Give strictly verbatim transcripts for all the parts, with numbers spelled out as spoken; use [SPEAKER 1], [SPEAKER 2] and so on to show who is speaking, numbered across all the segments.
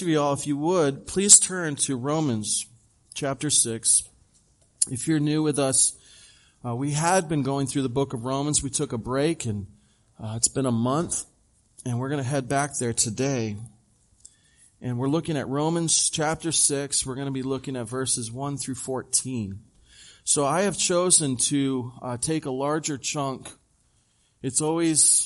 [SPEAKER 1] rest of you all, if you would, please turn to Romans chapter six. If you're new with us, uh, we had been going through the book of Romans. We took a break, and uh, it's been a month, and we're going to head back there today. And we're looking at Romans chapter six. We're going to be looking at verses one through fourteen. So I have chosen to uh, take a larger chunk. It's always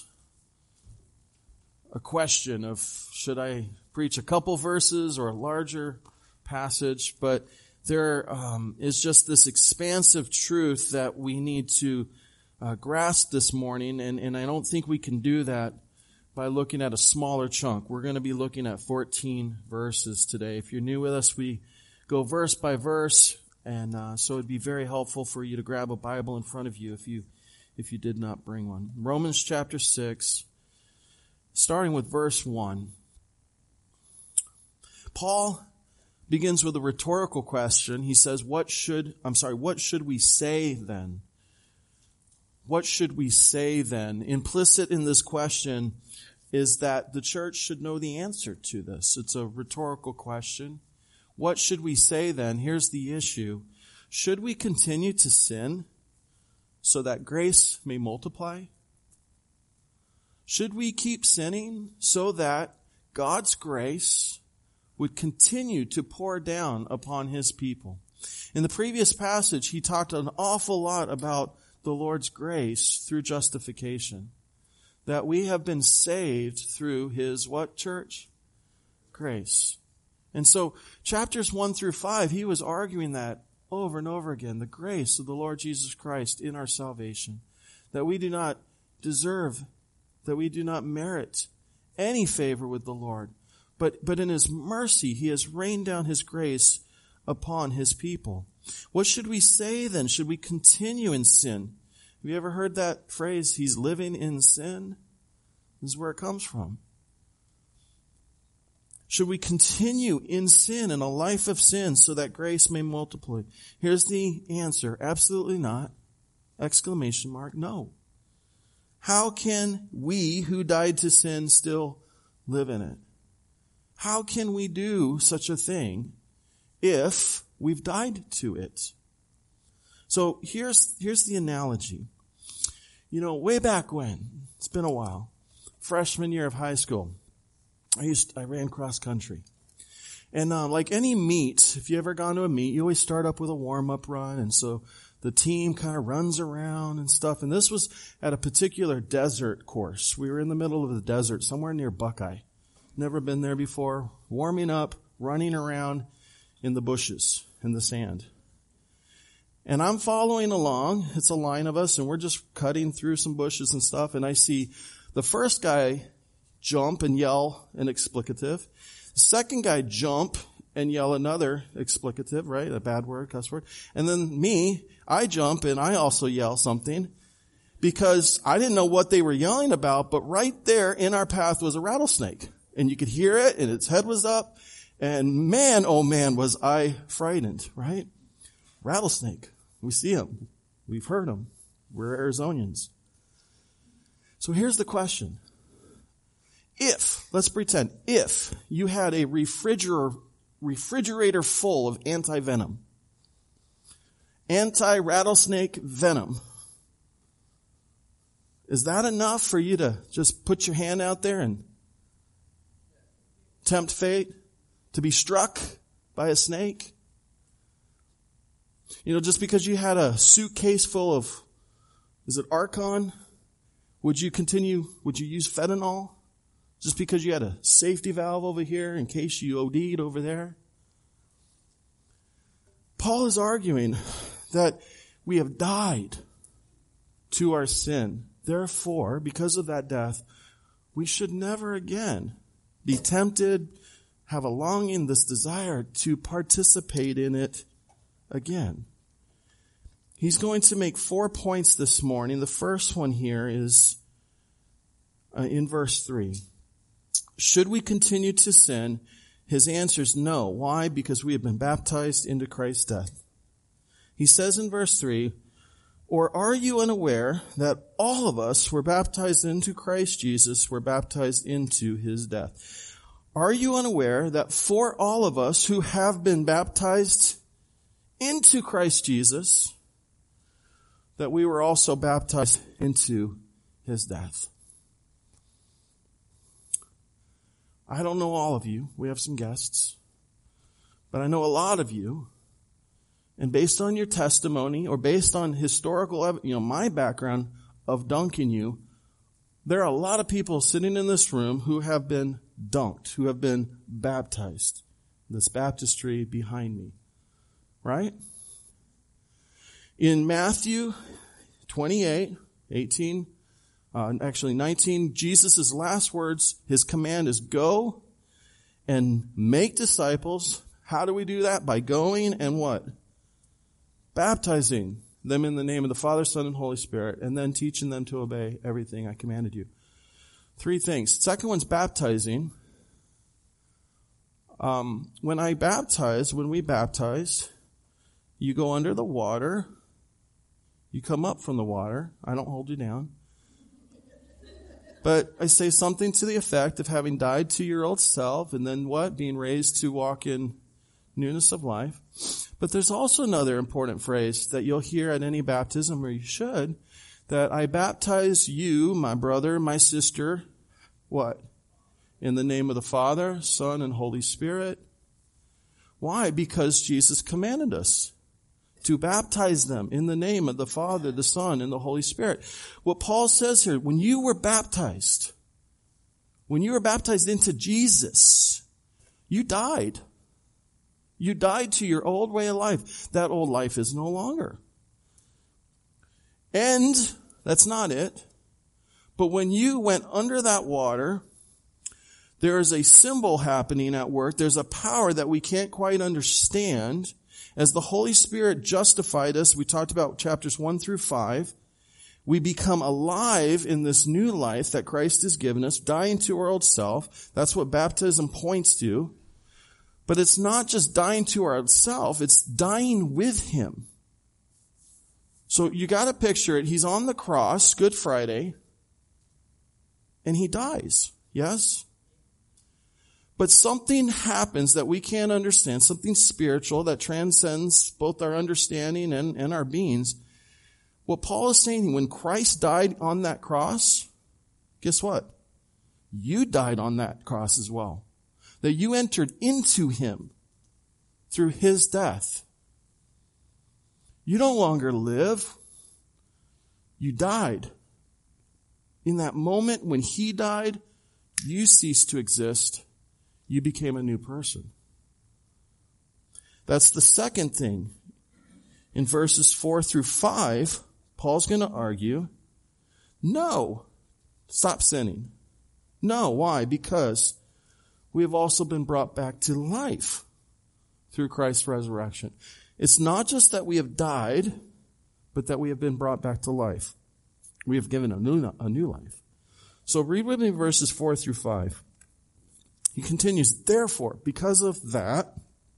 [SPEAKER 1] a question of should I preach a couple verses or a larger passage, but there um, is just this expansive truth that we need to uh, grasp this morning, and, and I don't think we can do that by looking at a smaller chunk. We're going to be looking at fourteen verses today. If you're new with us, we go verse by verse, and uh, so it'd be very helpful for you to grab a Bible in front of you if you if you did not bring one. Romans chapter six, starting with verse one. Paul begins with a rhetorical question. He says, "What should I'm sorry, what should we say then?" What should we say then? Implicit in this question is that the church should know the answer to this. It's a rhetorical question. What should we say then? Here's the issue. Should we continue to sin so that grace may multiply? Should we keep sinning so that God's grace would continue to pour down upon His people? In the previous passage, he talked an awful lot about the Lord's grace through justification. That we have been saved through His what, church? Grace. And so chapters one through five, he was arguing that over and over again, the grace of the Lord Jesus Christ in our salvation. That we do not deserve, that we do not merit any favor with the Lord. But, but in His mercy, He has rained down His grace upon His people. What should we say then? Should we continue in sin? Have you ever heard that phrase, he's living in sin? This is where it comes from. Should we continue in sin, in a life of sin, so that grace may multiply? Here's the answer. Absolutely not. Exclamation mark. No. How can we who died to sin still live in it? How can we do such a thing if we've died to it? So here's, here's the analogy. You know, way back when, it's been a while, freshman year of high school, I used, I ran cross country. And, um, like any meet, if you ever gone to a meet, you always start up with a warm-up run. And so the team kind of runs around and stuff. And this was at a particular desert course. We were in the middle of the desert, somewhere near Buckeye. Never been there before. Warming up, running around in the bushes, in the sand. And I'm following along. It's a line of us, and we're just cutting through some bushes and stuff. And I see the first guy jump and yell an explicative. The second guy jump and yell another explicative, right? A bad word, cuss word. And then me, I jump and I also yell something because I didn't know what they were yelling about, but right there in our path was a rattlesnake. And you could hear it, and its head was up. And man, oh man, was I frightened, right? Rattlesnake. We see him. We've heard him. We're Arizonians. So here's the question. If, let's pretend, if you had a refrigerator, refrigerator full of anti-venom, anti-rattlesnake venom, is that enough for you to just put your hand out there and tempt fate to be struck by a snake? You know, just because you had a suitcase full of, is it Archon? Would you continue, would you use fentanyl? Just because you had a safety valve over here in case you O D'd over there? Paul is arguing that we have died to our sin. Therefore, because of that death, we should never again be tempted, have a longing, this desire to participate in it again. He's going to make four points this morning. The first one here is uh, in verse three. Should we continue to sin? His answer is no. Why? Because we have been baptized into Christ's death. He says in verse three, or are you unaware that all of us were baptized into Christ Jesus, were baptized into His death? Are you unaware that for all of us who have been baptized into Christ Jesus, that we were also baptized into his death? I don't know all of you. We have some guests. But I know a lot of you. And based on your testimony or based on historical, you know, my background of dunking you, there are a lot of people sitting in this room who have been dunked, who have been baptized. This baptistry behind me. Right? In Matthew twenty-eight, eighteen, uh, actually nineteen, Jesus' last words, his command is go and make disciples. How do we do that? By going and what? Baptizing them in the name of the Father, Son, and Holy Spirit, and then teaching them to obey everything I commanded you. Three things. Second one's baptizing. Um, when I baptize, when we baptize, you go under the water. You come up from the water. I don't hold you down. But I say something to the effect of having died to your old self and then what? Being raised to walk in newness of life. But there's also another important phrase that you'll hear at any baptism, or you should, that I baptize you, my brother, my sister, what? In the name of the Father, Son, and Holy Spirit. Why? Because Jesus commanded us to baptize them in the name of the Father, the Son, and the Holy Spirit. What Paul says here, when you were baptized, when you were baptized into Jesus, you died. You died to your old way of life. That old life is no longer. And that's not it. But when you went under that water, there is a symbol happening at work. There's a power that we can't quite understand. As the Holy Spirit justified us, we talked about chapters one through five. We become alive in this new life that Christ has given us, dying to our old self. That's what baptism points to. But it's not just dying to our old self, it's dying with him. So you got to picture it. He's on the cross, Good Friday, and he dies. Yes? But something happens that we can't understand, something spiritual that transcends both our understanding and, and our beings. What Paul is saying, when Christ died on that cross, guess what? You died on that cross as well. That you entered into him through his death. You no longer live. You died. In that moment when he died, you ceased to exist. You became a new person. That's the second thing. In verses four through five, Paul's going to argue, no, stop sinning. No, why? Because we have also been brought back to life through Christ's resurrection. It's not just that we have died, but that we have been brought back to life. We have given a new, a new life. So read with me verses four through five. He continues, therefore, because of that,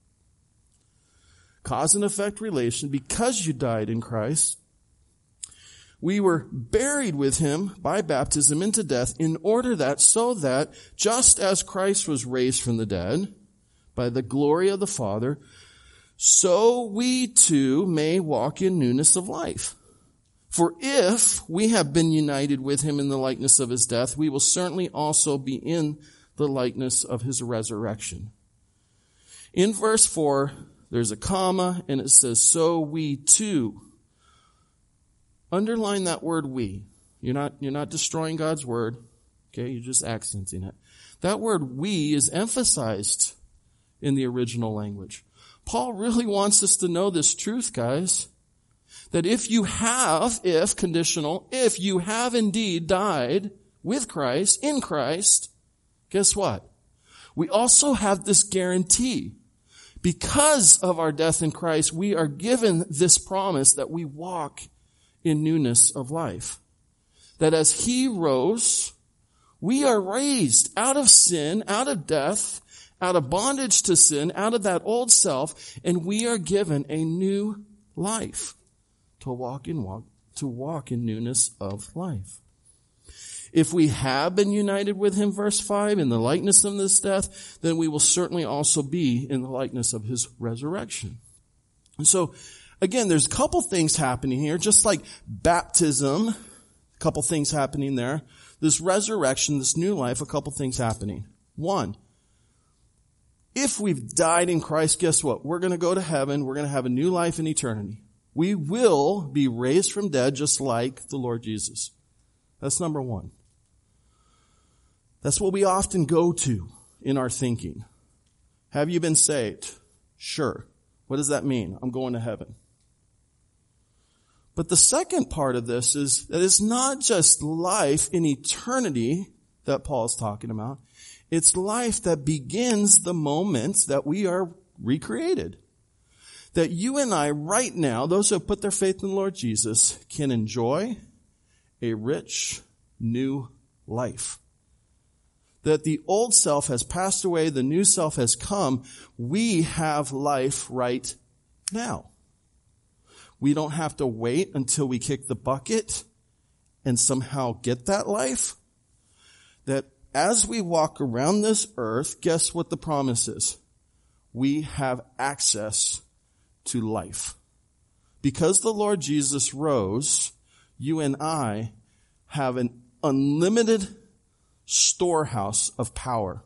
[SPEAKER 1] cause and effect relation, because you died in Christ, we were buried with him by baptism into death, in order that, so that, just as Christ was raised from the dead by the glory of the Father, so we too may walk in newness of life. For if we have been united with him in the likeness of his death, we will certainly also be in the likeness of his resurrection. In verse four, there's a comma, and it says, so we too. Underline that word we. You're not, you're not destroying God's word. Okay, you're just accenting it. That word we is emphasized in the original language. Paul really wants us to know this truth, guys. That if you have, if, conditional, if you have indeed died with Christ, in Christ, guess what? We also have this guarantee. Because of our death in Christ, we are given this promise that we walk in newness of life. That as he rose, we are raised out of sin, out of death, out of bondage to sin, out of that old self, and we are given a new life to walk in walk to walk in newness of life. If we have been united with him, verse five, in the likeness of this death, then we will certainly also be in the likeness of his resurrection. And so, again, there's a couple things happening here, just like baptism, a couple things happening there. This resurrection, this new life, a couple things happening. One, if we've died in Christ, guess what? We're going to go to heaven. We're going to have a new life in eternity. We will be raised from dead just like the Lord Jesus. That's number one. That's what we often go to in our thinking. Have you been saved? Sure. What does that mean? I'm going to heaven. But the second part of this is that it's not just life in eternity that Paul is talking about. It's life that begins the moment that we are recreated. That you and I right now, those who have put their faith in the Lord Jesus, can enjoy a rich new life. That the old self has passed away, the new self has come. We have life right now. We don't have to wait until we kick the bucket and somehow get that life. That as we walk around this earth, guess what the promise is? We have access to life. Because the Lord Jesus rose, you and I have an unlimited storehouse of power.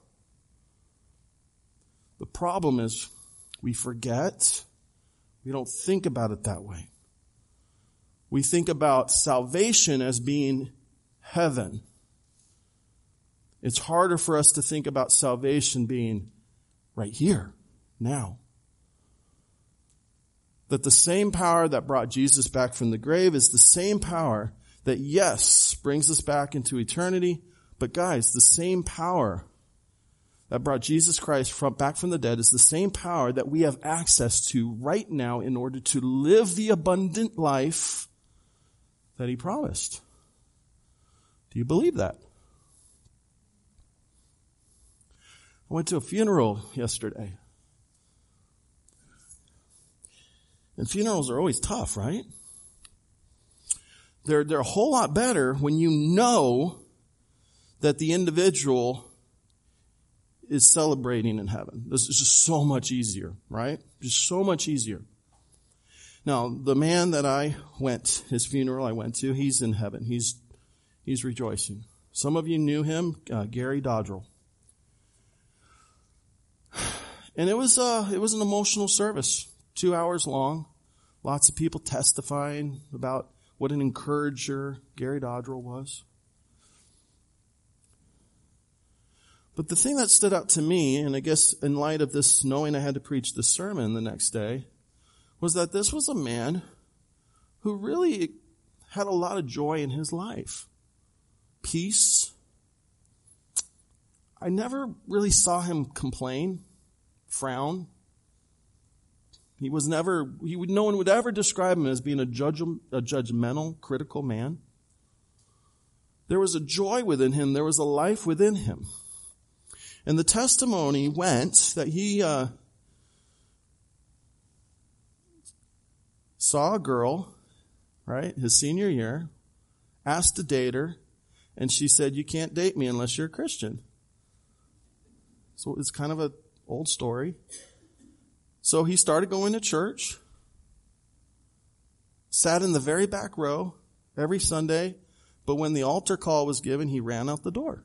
[SPEAKER 1] The problem is we forget. We don't think about it that way. We think about salvation as being heaven. It's harder for us to think about salvation being right here, now. That the same power that brought Jesus back from the grave is the same power that, yes, brings us back into eternity. But guys, the same power that brought Jesus Christ from, back from the dead is the same power that we have access to right now in order to live the abundant life that he promised. Do you believe that? I went to a funeral yesterday. And funerals are always tough, right? They're, they're a whole lot better when you know that the individual is celebrating in heaven. This is just so much easier, right? Just so much easier. Now, the man that I went, his funeral I went to, he's in heaven. He's, he's rejoicing. Some of you knew him, uh, Gary Dodrell. And it was, uh, it was an emotional service, two hours long. Lots of people testifying about what an encourager Gary Dodrell was. But the thing that stood out to me, and I guess in light of this, knowing I had to preach the sermon the next day, was that this was a man who really had a lot of joy in his life. Peace. I never really saw him complain, frown. He was never, he would, no one would ever describe him as being a, judge, a judgmental, critical man. There was a joy within him. There was a life within him. And the testimony went that he uh, saw a girl, right, his senior year, asked to date her, and she said, "You can't date me unless you're a Christian." So it's kind of an old story. So he started going to church, sat in the very back row every Sunday, but when the altar call was given, he ran out the door.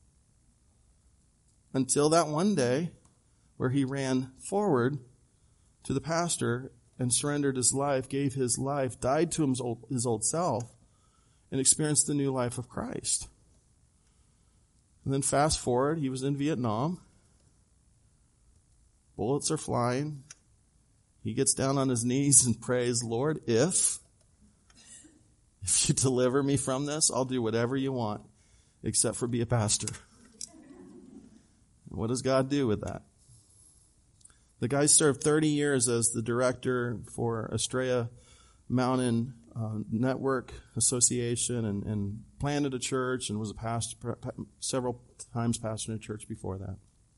[SPEAKER 1] Until that one day where he ran forward to the pastor and surrendered his life, gave his life, died to his old, his old self, and experienced the new life of Christ. And then fast forward, he was in Vietnam. Bullets are flying. He gets down on his knees and prays, "Lord, if, if you deliver me from this, I'll do whatever you want, except for be a pastor." What does God do with that? The guy served thirty years as the director for Estrella Mountain uh, Network Association and, and planted a church and was a pastor, several times pastor in a church before that.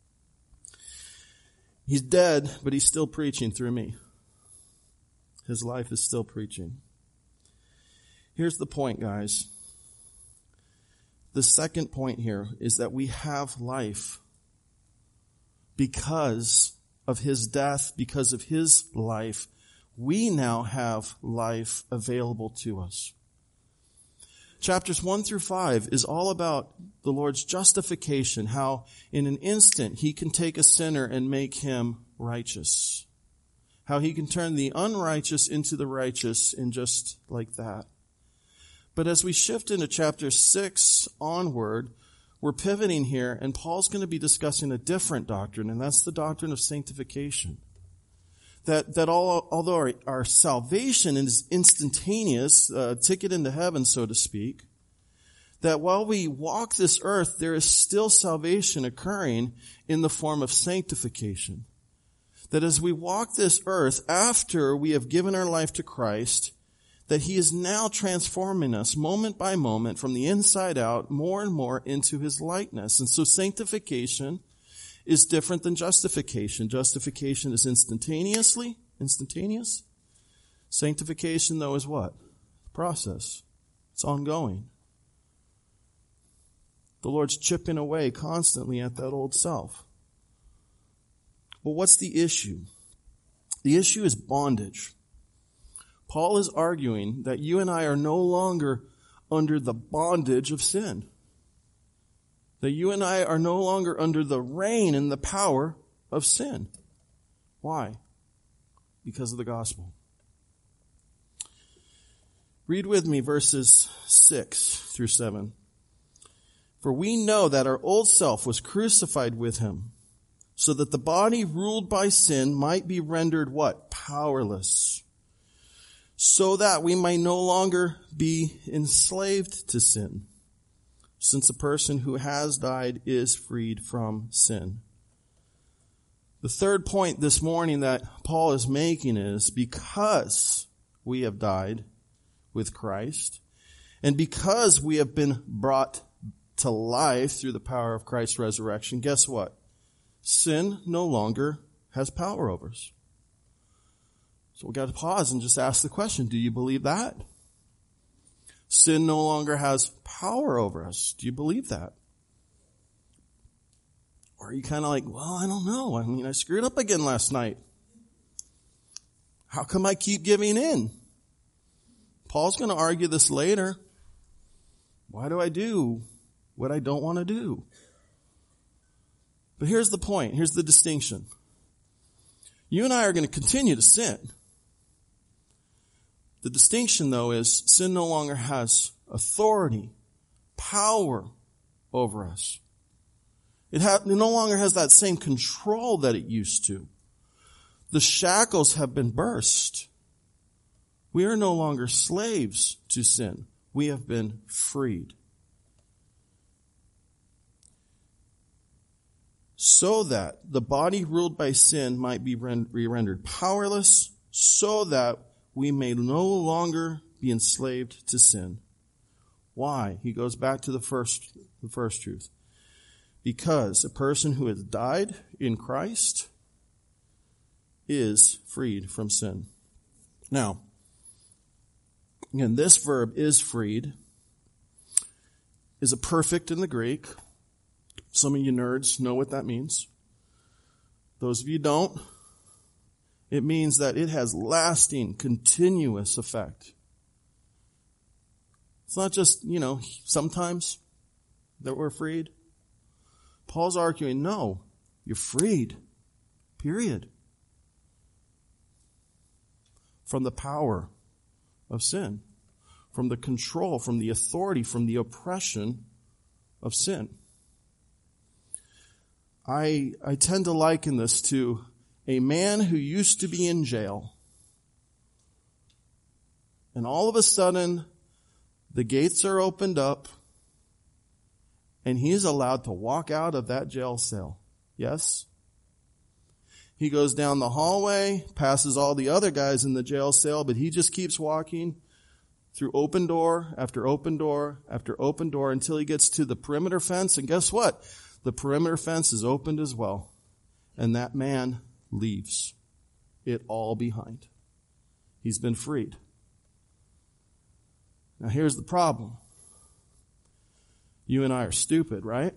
[SPEAKER 1] He's dead, but he's still preaching through me. His life is still preaching. Here's the point, guys. The second point here is that we have life because of his death, because of his life. We now have life available to us. Chapters one through five is all about the Lord's justification, how in an instant he can take a sinner and make him righteous. How he can turn the unrighteous into the righteous in just like that. But as we shift into chapter six onward, we're pivoting here, and Paul's going to be discussing a different doctrine, and that's the doctrine of sanctification. That that all, although our, our salvation is instantaneous, uh, ticket into heaven, so to speak, that while we walk this earth, there is still salvation occurring in the form of sanctification. That as we walk this earth after we have given our life to Christ, that he is now transforming us moment by moment from the inside out more and more into his likeness. And so sanctification is different than justification. Justification is instantaneously, instantaneous. Sanctification, though, is what? Process. It's ongoing. The Lord's chipping away constantly at that old self. Well, what's the issue? The issue is bondage. Paul is arguing that you and I are no longer under the bondage of sin. That you and I are no longer under the reign and the power of sin. Why? Because of the gospel. Read with me verses six through seven. For we know that our old self was crucified with him, so that the body ruled by sin might be rendered what? Powerless. So that we might no longer be enslaved to sin, since a person who has died is freed from sin. The third point this morning that Paul is making is because we have died with Christ, and because we have been brought to life through the power of Christ's resurrection, guess what? Sin no longer has power over us. So we've got to pause and just ask the question, do you believe that? Sin no longer has power over us. Do you believe that? Or are you kind of like, well, I don't know. I mean, I screwed up again last night. How come I keep giving in? Paul's going to argue this later. Why do I do what I don't want to do? But here's the point. Here's the distinction. You and I are going to continue to sin. The distinction, though, is sin no longer has authority, power over us. It, ha- it no longer has that same control that it used to. The shackles have been burst. We are no longer slaves to sin. We have been freed. So that the body ruled by sin might be rendered powerless, so that we may no longer be enslaved to sin. Why? He goes back to the first, the first truth. Because a person who has died in Christ is freed from sin. Now, again, this verb is freed, is a perfect in the Greek. Some of you nerds know what that means. Those of you don't, it means that it has lasting, continuous effect. It's not just, you know, sometimes that we're freed. Paul's arguing, no, you're freed. Period. From the power of sin. From the control, from the authority, from the oppression of sin. I, I tend to liken this to a man who used to be in jail. And all of a sudden, the gates are opened up and he is allowed to walk out of that jail cell. Yes? He goes down the hallway, passes all the other guys in the jail cell, but he just keeps walking through open door after open door after open door until he gets to the perimeter fence. And guess what? The perimeter fence is opened as well. And that man leaves it all behind. He's been freed. Now here's the problem. You and I are stupid, right?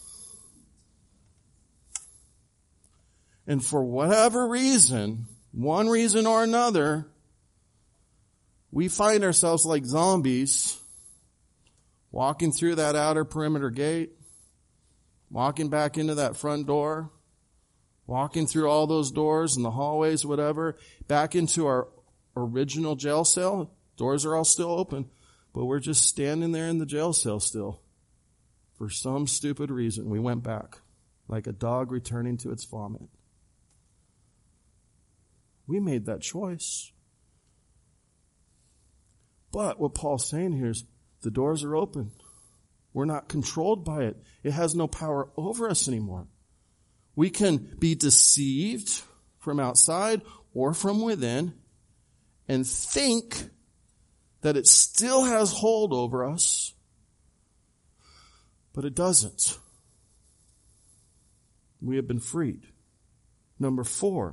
[SPEAKER 1] And for whatever reason, one reason or another, we find ourselves like zombies, walking through that outer perimeter gate, walking back into that front door, walking through all those doors and the hallways, whatever, back into our original jail cell. Doors are all still open, but we're just standing there in the jail cell still. For some stupid reason, we went back like a dog returning to its vomit. We made that choice. But what Paul's saying here is the doors are open. We're not controlled by it. It has no power over us anymore. We can be deceived from outside or from within and think that it still has hold over us, but it doesn't. We have been freed. Number four,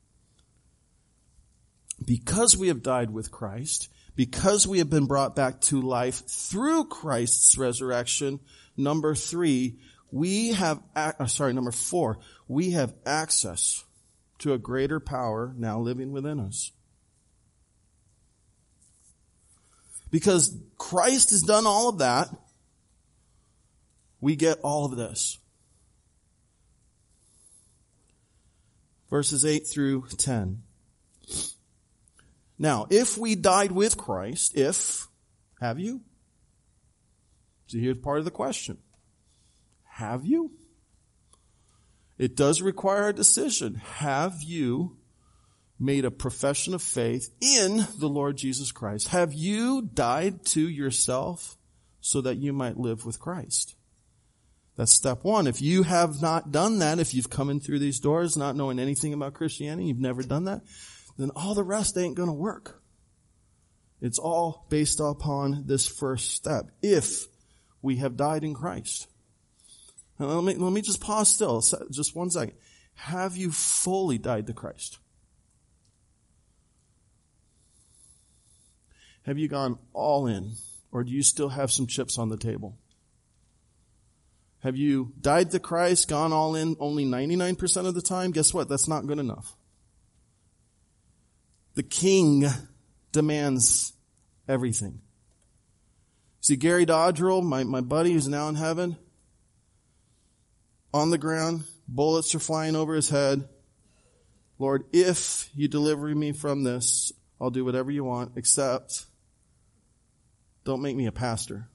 [SPEAKER 1] because we have died with Christ, because we have been brought back to life through Christ's resurrection, number three, we have, uh, sorry, number four, we have access to a greater power now living within us. Because Christ has done all of that, we get all of this. Verses eight through ten. Now, if we died with Christ, if, have you? So here's part of the question. Have you? It does require a decision. Have you made a profession of faith in the Lord Jesus Christ? Have you died to yourself so that you might live with Christ? That's step one. If you have not done that, if you've come in through these doors not knowing anything about Christianity, you've never done that, then all the rest ain't going to work. It's all based upon this first step. If we have died in Christ. Now let me, let me just pause still, just one second. Have you fully died to Christ? Have you gone all in? Or do you still have some chips on the table? Have you died to Christ, gone all in only ninety-nine percent of the time? Guess what? That's not good enough. The King demands everything. See, Gary Dodrell, my, my buddy who's now in heaven, on the ground, bullets are flying over his head. Lord, if you deliver me from this, I'll do whatever you want, except don't make me a pastor.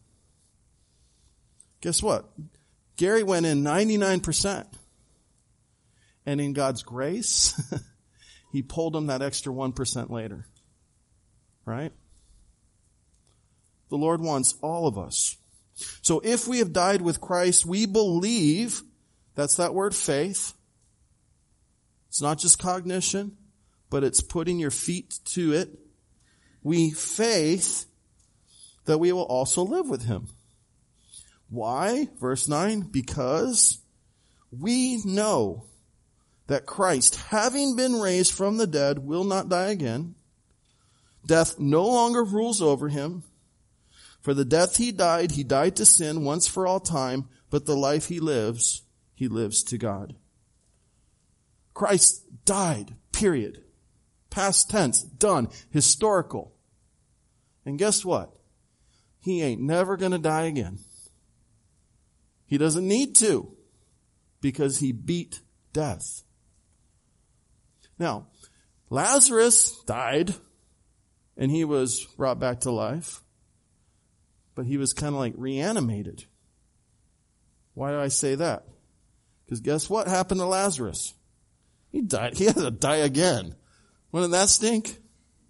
[SPEAKER 1] Guess what? Gary went in ninety-nine percent. And in God's grace, he pulled him that extra one percent later. Right? The Lord wants all of us. So if we have died with Christ, we believe, that's that word faith. It's not just cognition, but it's putting your feet to it. We faith that we will also live with him. Why? Verse nine, because we know that Christ, having been raised from the dead, will not die again. Death no longer rules over him. For the death he died, he died to sin once for all time, but the life he lives, he lives to God. Christ died, period. Past tense, done, historical. And guess what? He ain't never gonna die again. He doesn't need to, because he beat death. Now, Lazarus died, and he was brought back to life, but he was kind of like reanimated. Why do I say that? Because guess what happened to Lazarus? He died. He had to die again. Wouldn't that stink?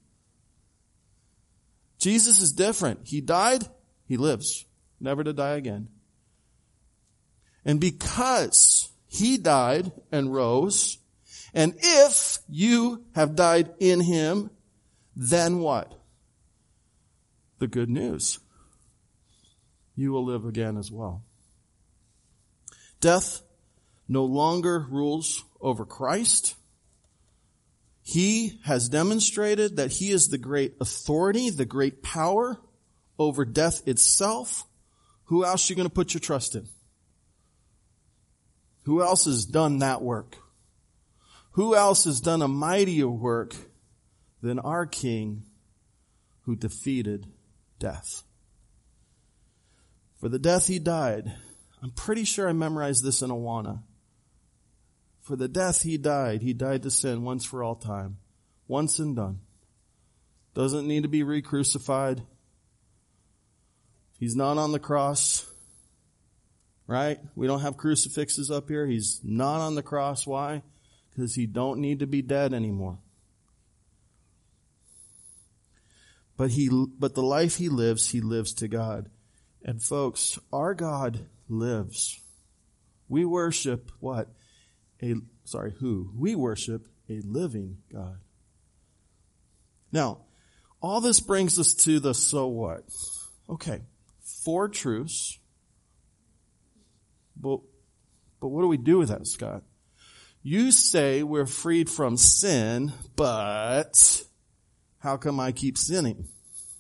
[SPEAKER 1] Jesus is different. He died, he lives, never to die again. And because he died and rose, and if you have died in him, then what? The good news. You will live again as well. Death no longer rules over Christ. He has demonstrated that he is the great authority, the great power over death itself, Who else are you going to put your trust in? Who else has done that work? Who else has done a mightier work than our King who defeated death? For the death he died, I'm pretty sure I memorized this in Awana. For the death he died, he died to sin once for all time. Once and done. Doesn't need to be re-crucified. He's not on the cross. Right? We don't have crucifixes up here. He's not on the cross. Why? Because he don't need to be dead anymore. But he, but the life he lives, he lives to God. And folks, our God lives. We worship what? A, sorry, who? We worship a living God. Now, all this brings us to the so what? Okay, four truths. But, but what do we do with that, Scott? You say we're freed from sin, but how come I keep sinning?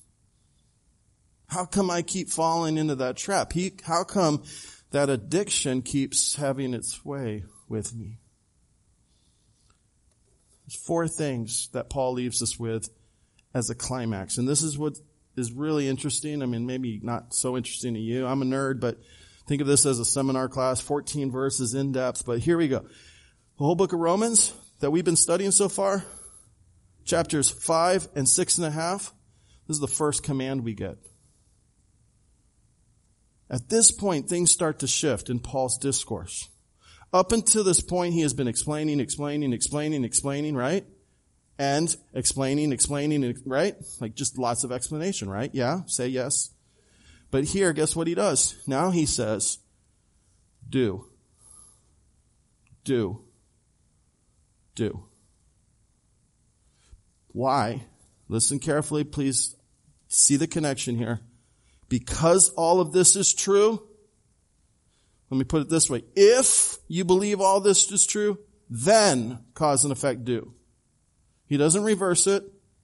[SPEAKER 1] How come I keep falling into that trap? He, how come that addiction keeps having its way with me? There's four things that Paul leaves us with as a climax. And this is what is really interesting. I mean, maybe not so interesting to you. I'm a nerd, but think of this as a seminar class, fourteen verses in depth. But here we go. The whole book of Romans that we've been studying so far, chapters five and six and a half, this is the first command we get. At this point, things start to shift in Paul's discourse. Up until this point, he has been explaining, explaining, explaining, explaining, right? And explaining, explaining, right? Like just lots of explanation, right? Yeah, say yes. But here, guess what he does? Now he says, do. Do. Do. Why? Listen carefully, please see the connection here. Because all of this is true, let me put it this way. If you believe all this is true, then cause and effect do. He doesn't reverse it.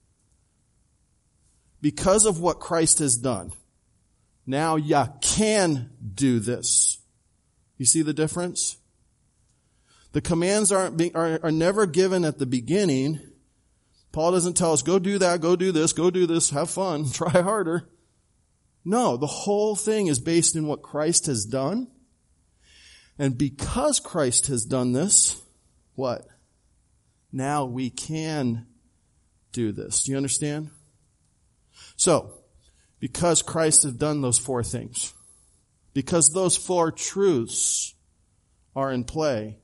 [SPEAKER 1] Because of what Christ has done, now you can do this. You see the difference? The commands aren't being, are, are never given at the beginning. Paul doesn't tell us, go do that, go do this, go do this, have fun, try harder. No, the whole thing is based in what Christ has done. And because Christ has done this, what? Now we can do this. Do you understand? So, because Christ has done those four things, because those four truths are in play,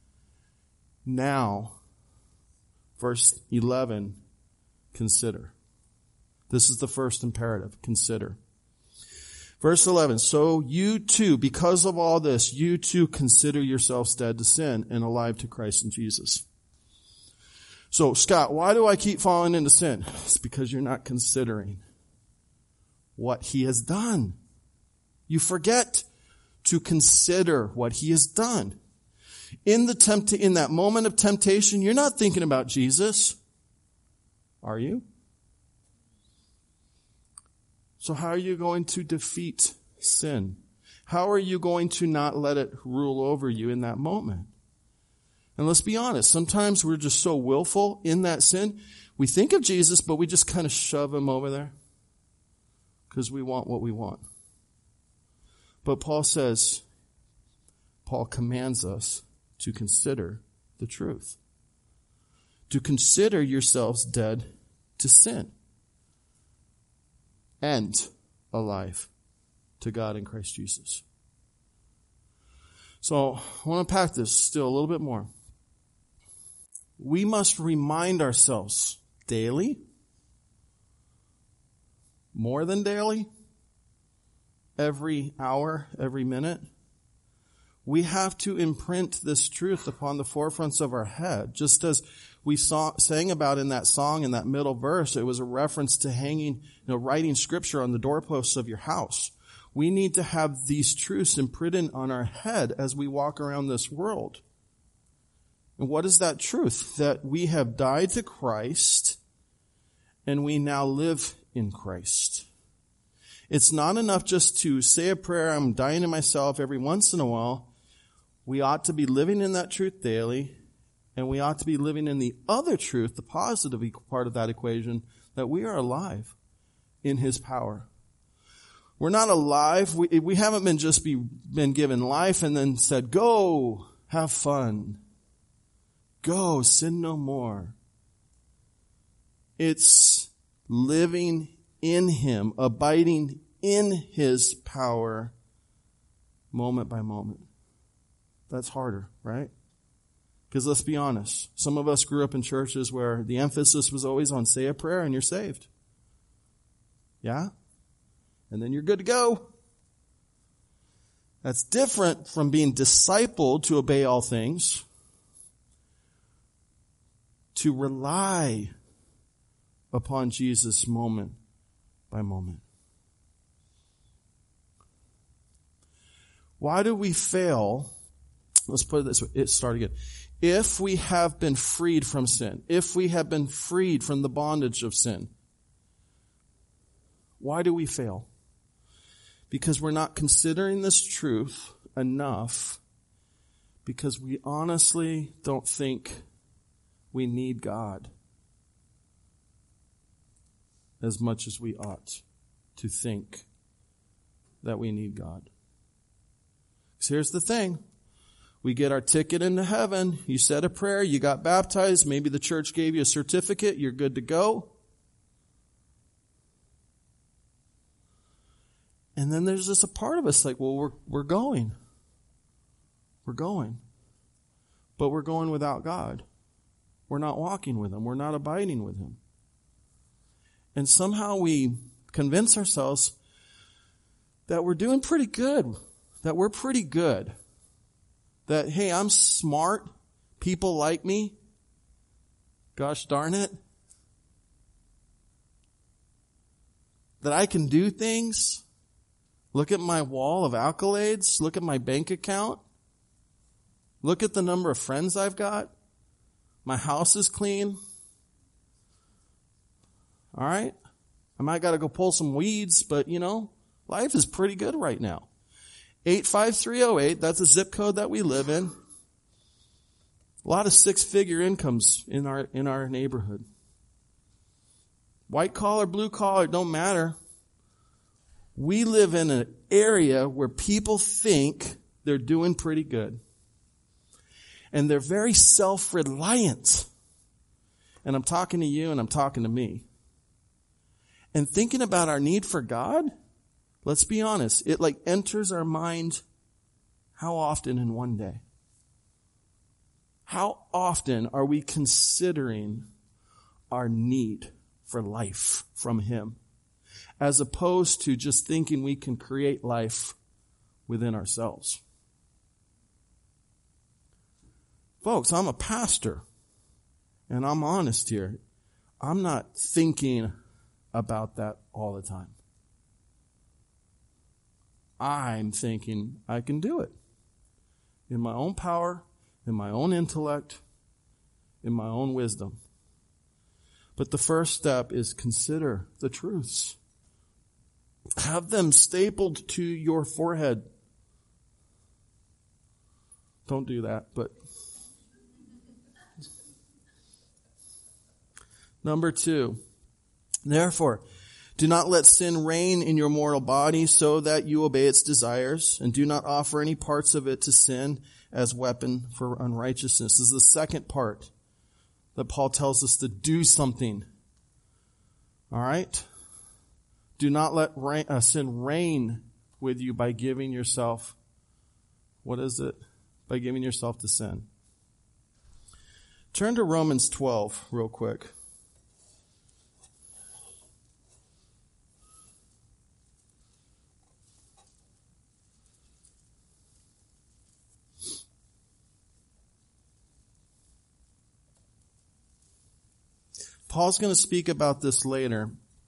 [SPEAKER 1] now, verse eleven, consider. This is the first imperative, consider. Verse eleven, so you too, because of all this, you too consider yourselves dead to sin and alive to Christ in Jesus. So, Scott, why do I keep falling into sin? It's because you're not considering what he has done. You forget to consider what he has done. In the tempt- in that moment of temptation, you're not thinking about Jesus. Are you? So how are you going to defeat sin? How are you going to not let it rule over you in that moment? And let's be honest, sometimes we're just so willful in that sin. We think of Jesus, but we just kind of shove him over there because we want what we want. But Paul says, Paul commands us to consider the truth. To consider yourselves dead to sin and alive to God in Christ Jesus. So I want to unpack this still a little bit more. We must remind ourselves daily, more than daily, every hour, every minute. We have to imprint this truth upon the forefronts of our head. Just as we saw, sang about in that song in that middle verse, it was a reference to hanging, you know, writing scripture on the doorposts of your house. We need to have these truths imprinted on our head as we walk around this world. And what is that truth? That we have died to Christ and we now live in Christ. It's not enough just to say a prayer, I'm dying to myself every once in a while. We ought to be living in that truth daily, and we ought to be living in the other truth, the positive part of that equation, that we are alive in his power. We're not alive. We, we haven't been just be, been given life and then said, go, have fun. Go, sin no more. It's living in him, abiding in his power, moment by moment. That's harder, right? Because let's be honest, some of us grew up in churches where the emphasis was always on say a prayer and you're saved. Yeah? And then you're good to go. That's different from being discipled to obey all things, to rely upon Jesus moment by moment. Why do we fail? Let's put it this way. It start again. If we have been freed from sin, if we have been freed from the bondage of sin, why do we fail? Because we're not considering this truth enough, because we honestly don't think we need God as much as we ought to think that we need God. So here's the thing. We get our ticket into heaven. You said a prayer. You got baptized. Maybe the church gave you a certificate. You're good to go. And then there's just a part of us like, well, we're, we're going. We're going. But we're going without God. We're not walking with him. We're not abiding with him. And somehow we convince ourselves that we're doing pretty good. That we're pretty good. That, hey, I'm smart. People like me. Gosh darn it. That I can do things. Look at my wall of accolades. Look at my bank account. Look at the number of friends I've got. My house is clean. All right? I might got to go pull some weeds, but, you know, life is pretty good right now. eight five three oh eight, that's a zip code that we live in. A lot of six-figure incomes in our in our neighborhood. White collar, blue collar, don't matter. We live in an area where people think they're doing pretty good. And they're very self-reliant. And I'm talking to you and I'm talking to me. And thinking about our need for God, let's be honest, it like enters our mind how often in one day? How often are we considering our need for life from him, as opposed to just thinking we can create life within ourselves? Folks, I'm a pastor, and I'm honest here. I'm not thinking about that all the time. I'm thinking I can do it in my own power, in my own intellect, in my own wisdom. But the first step is consider the truths. Have them stapled to your forehead. Don't do that, but number two, therefore, do not let sin reign in your mortal body so that you obey its desires, and do not offer any parts of it to sin as weapon for unrighteousness. This is the second part that Paul tells us to do something. All right? Do not let rain, uh, sin reign with you by giving yourself, what is it? By giving yourself to sin. Turn to Romans twelve real quick. Paul's going to speak about this later.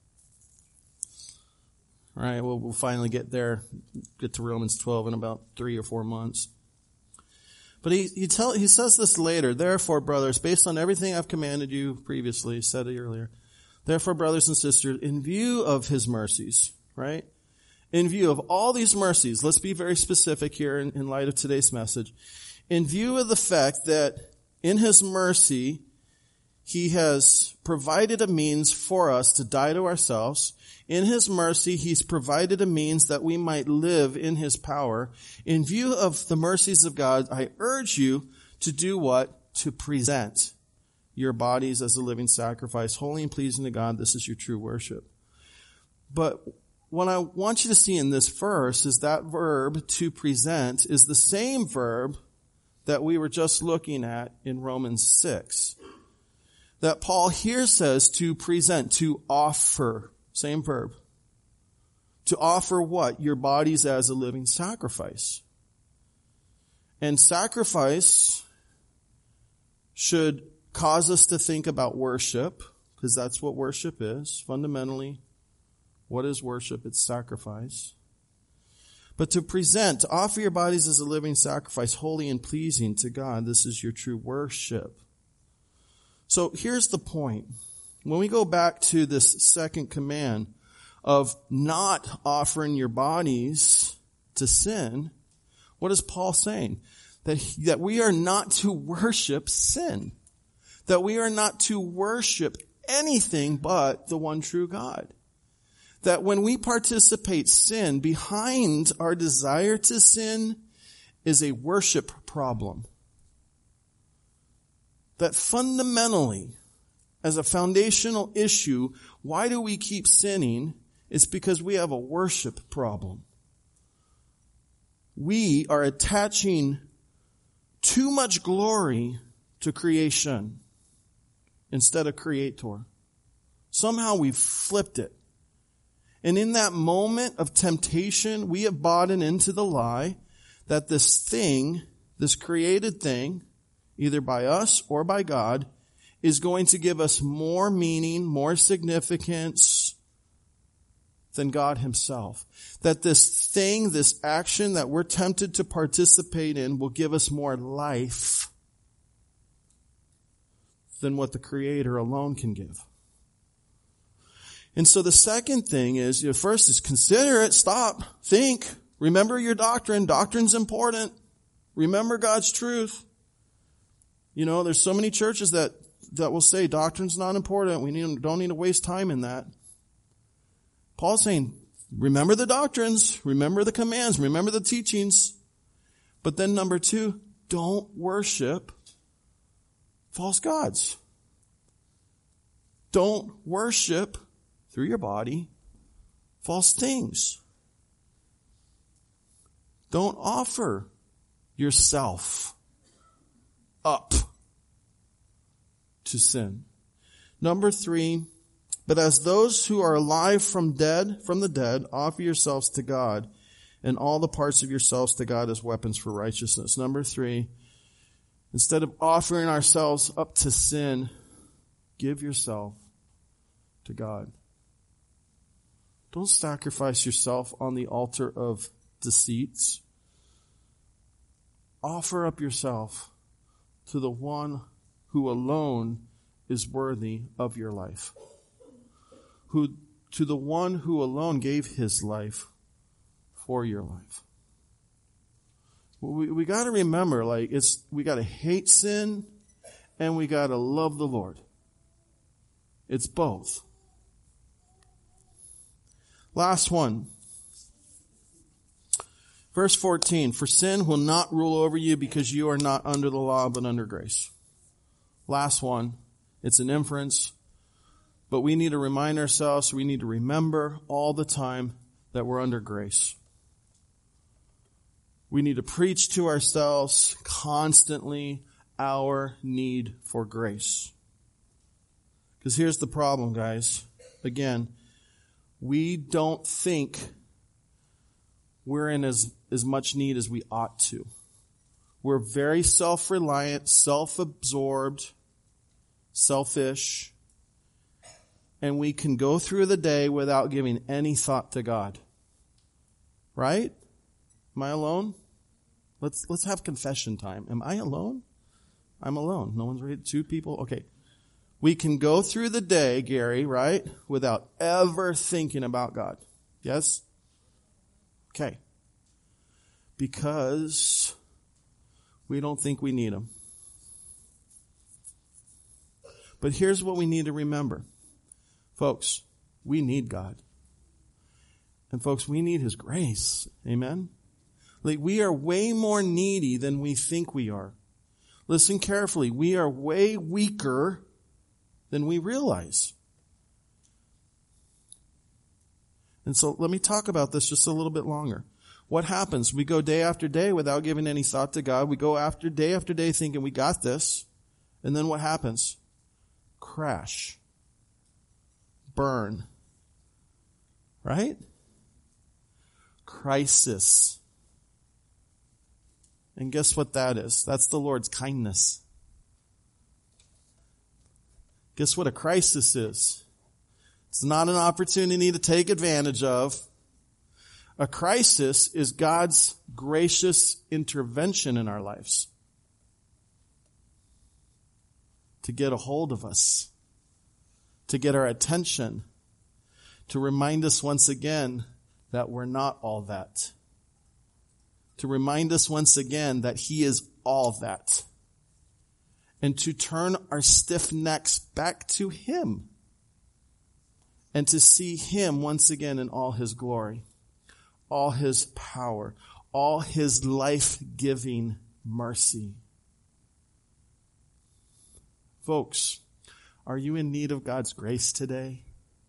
[SPEAKER 1] All right, well, we'll finally get there, get to Romans twelve in about three or four months. But he he, tell, he says this later. Therefore, brothers, based on everything I've commanded you previously, said it earlier, therefore, brothers and sisters, in view of his mercies, right? in view of all these mercies, let's be very specific here in, in light of today's message, in view of the fact that in his mercy, he has provided a means for us to die to ourselves. In his mercy, he's provided a means that we might live in his power. In view of the mercies of God, I urge you to do what? To present your bodies as a living sacrifice, holy and pleasing to God. This is your true worship. But what I want you to see in this verse is that verb, to present, is the same verb that we were just looking at in Romans six. That Paul here says to present, to offer. Same verb. To offer what? Your bodies as a living sacrifice. And sacrifice should cause us to think about worship, because that's what worship is. Fundamentally, what is worship? It's sacrifice. But to present, to offer your bodies as a living sacrifice, holy and pleasing to God, this is your true worship. So here's the point. When we go back to this second command of not offering your bodies to sin, what is Paul saying? That, that we are not to worship sin. That we are not to worship anything but the one true God. That when we participate sin, behind our desire to sin is a worship problem. That fundamentally, as a foundational issue, why do we keep sinning? It's because we have a worship problem. We are attaching too much glory to creation instead of creator. Somehow we've flipped it. And in that moment of temptation, we have bought into the lie that this thing, this created thing, either by us or by God, is going to give us more meaning, more significance than God himself. That this thing, this action that we're tempted to participate in will give us more life than what the Creator alone can give. And so the second thing is, you know, first is consider it, stop, think, remember your doctrine. Doctrine's important. Remember God's truth. You know, there's so many churches that, that will say doctrine's not important. We need, don't need to waste time in that. Paul's saying, remember the doctrines, remember the commands, remember the teachings. But then number two, don't worship false gods. Don't worship through your body false things. Don't offer yourself up to sin. Number three, but as those who are alive from dead, from the dead, offer yourselves to God, and all the parts of yourselves to God as weapons for righteousness. Number three, instead of offering ourselves up to sin, give yourself to God. Don't sacrifice yourself on the altar of deceits. Offer up yourself to the one who alone is worthy of your life. Who, to the one who alone gave his life for your life. We, we gotta remember, like, it's, we gotta hate sin and we gotta love the Lord. It's both. Last one. Verse fourteen, for sin will not rule over you because you are not under the law but under grace. Last one. It's an inference. But we need to remind ourselves, we need to remember all the time that we're under grace. We need to preach to ourselves constantly our need for grace. Because here's the problem, guys. Again, we don't think we're in as, as much need as we ought to. We're very self-reliant, self-absorbed, selfish, and we can go through the day without giving any thought to God. Right? Am I alone? Let's, let's have confession time. Am I alone? I'm alone. No one's ready. Two people? Okay. We can go through the day, Gary, right, without ever thinking about God. Yes? Okay. Because we don't think we need him. But here's what we need to remember. Folks, we need God. And folks, we need his grace. Amen? Like, we are way more needy than we think we are. Listen carefully. We are way weaker than we realize. And so let me talk about this just a little bit longer. What happens? We go day after day without giving any thought to God. We go after day after day thinking we got this. And then what happens? Crash. Burn. Right? Crisis. And guess what that is? That's the Lord's kindness. Guess what a crisis is? It's not an opportunity to take advantage of. A crisis is God's gracious intervention in our lives to get a hold of us, to get our attention, to remind us once again that we're not all that, to remind us once again that he is all that, and to turn our stiff necks back to him and to see him once again in all his glory, all his power, all his life-giving mercy. Folks, are you in need of God's grace today?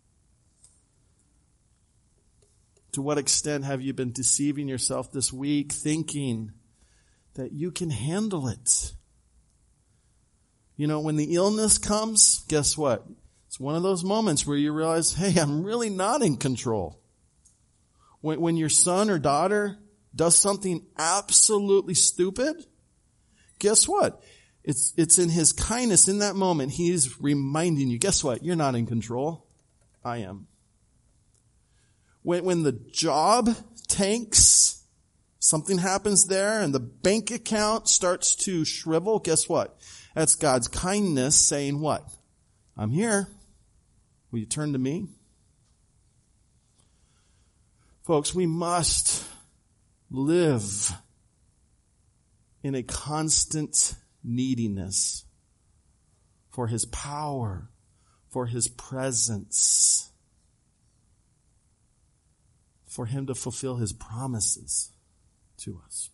[SPEAKER 1] To what extent have you been deceiving yourself this week, thinking that you can handle it? You know, when the illness comes, guess what? It's one of those moments where you realize, hey, I'm really not in control. When, when your son or daughter does something absolutely stupid, guess what? It's, it's in his kindness in that moment. He's reminding you, guess what? You're not in control. I am. When, when the job tanks, something happens there and the bank account starts to shrivel, guess what? That's God's kindness saying what? I'm here. Will you turn to me? Folks, we must live in a constant neediness for his power, for his presence, for him to fulfill his promises to us.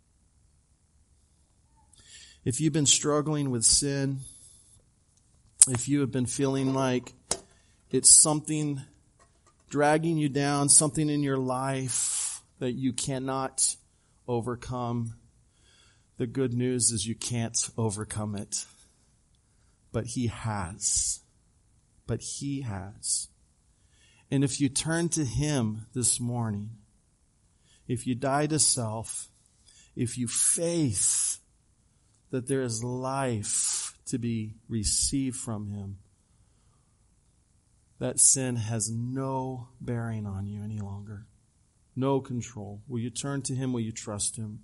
[SPEAKER 1] If you've been struggling with sin, if you have been feeling like it's something dragging you down, something in your life that you cannot overcome, the good news is you can't overcome it. But he has. But he has. And if you turn to him this morning, if you die to self, if you faith that there is life to be received from him, that sin has no bearing on you any longer. No control. Will you turn to him? Will you trust him?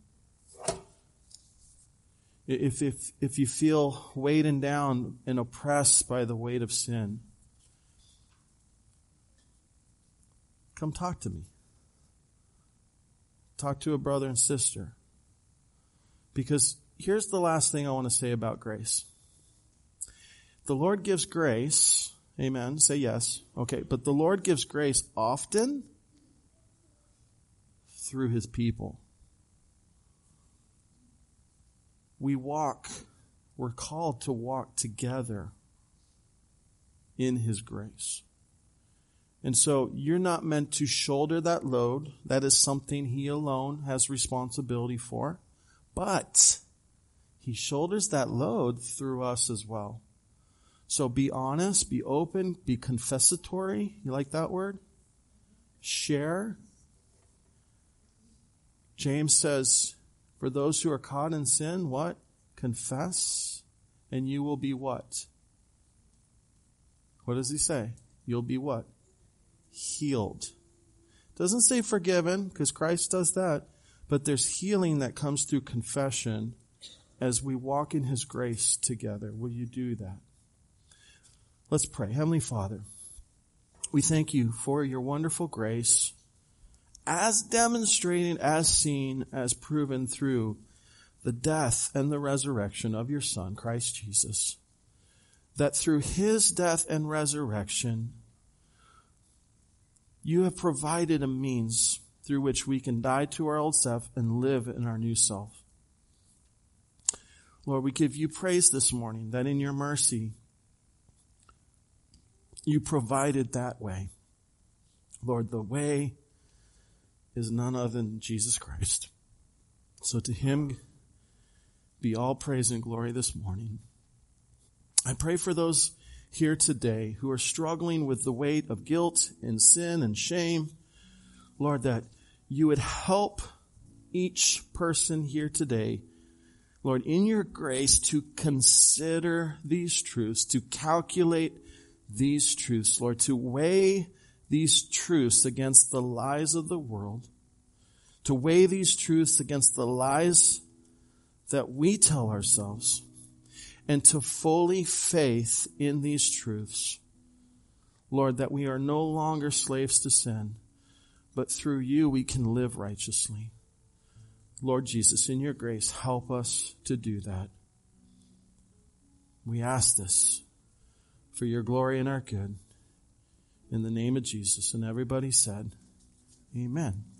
[SPEAKER 1] If, if, if you feel weighted down and oppressed by the weight of sin, come talk to me. Talk to a brother and sister. Because here's the last thing I want to say about grace. The Lord gives grace. Amen. Say yes. Okay. But the Lord gives grace often through his people. We walk, we're called to walk together in his grace. And so you're not meant to shoulder that load. That is something he alone has responsibility for. But he shoulders that load through us as well. So be honest, be open, be confessatory. You like that word? Share. James says, for those who are caught in sin, what? Confess, and you will be what? What does he say? You'll be what? Healed. Doesn't say forgiven, because Christ does that, but there's healing that comes through confession as we walk in his grace together. Will you do that? Let's pray. Heavenly Father, we thank you for your wonderful grace as demonstrated, as seen, as proven through the death and the resurrection of your Son, Christ Jesus, that through his death and resurrection, you have provided a means through which we can die to our old self and live in our new self. Lord, we give you praise this morning that in your mercy, you provided that way. Lord, the way is none other than Jesus Christ. So to him be all praise and glory this morning. I pray for those here today who are struggling with the weight of guilt and sin and shame. Lord, that you would help each person here today, Lord, in your grace to consider these truths, to calculate these truths, Lord, to weigh these truths against the lies of the world, to weigh these truths against the lies that we tell ourselves, and to fully faith in these truths. Lord, that we are no longer slaves to sin, but through you we can live righteously. Lord Jesus, in your grace, help us to do that. We ask this for your glory and our good. In the name of Jesus. And everybody said, amen.